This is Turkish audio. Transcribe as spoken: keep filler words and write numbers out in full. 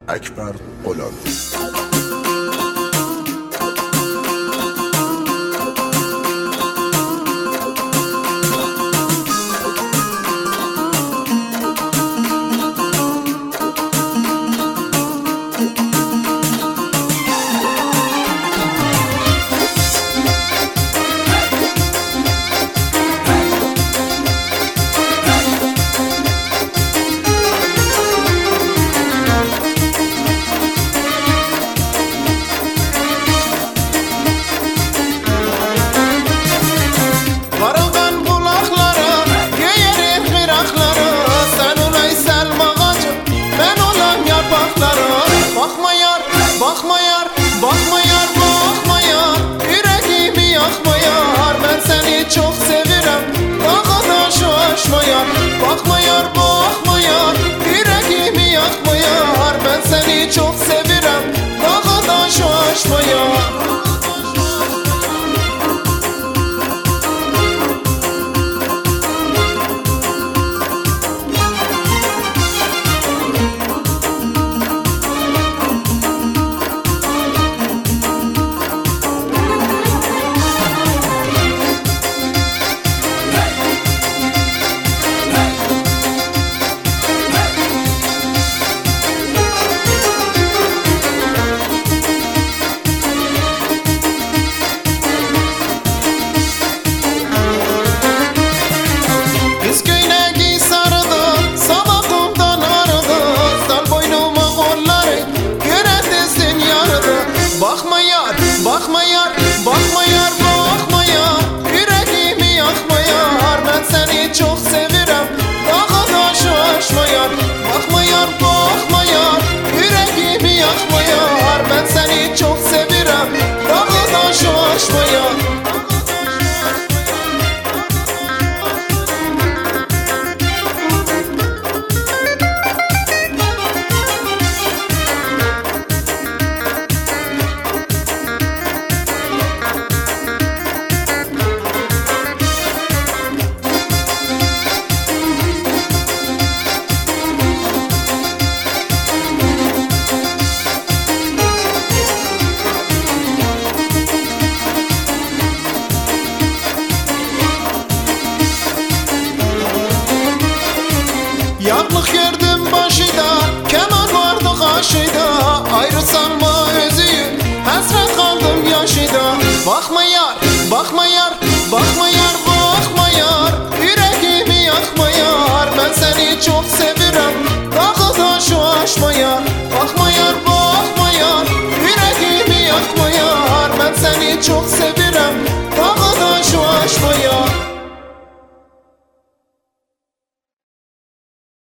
Ekber Olan. Bakma yar, bakma yar, bakma yar, bakma yar, yüreğimi yakma yar. Ben seni çok sevirem, daha da şu aşma yar. Bakma yar, bakma yar, yüreğimi yakma yar. Ben seni çok sevirem, daha da şu aşma yar. Bakma yar, bakma yar, bakma yar, bakma yar, yüreğimi yakma yar. Ben seni çok sevirem, daha da şu aşma yar. Bakma yar, bakma yar, yüreğimi yakma yar. Ben seni çok sevirem, daha da şu aşma yar. Yaklık gördüm başıda, keman vardı karşıda. Ayrı sanma özüyü, hasret kaldım yaşıda. Bakma yar, bakma yar, bakma yar, bakma yar, yüreğimi yakma yar. Ben seni çok sevirem, daha da şu aşma yar. Bakma yar, bakma yar,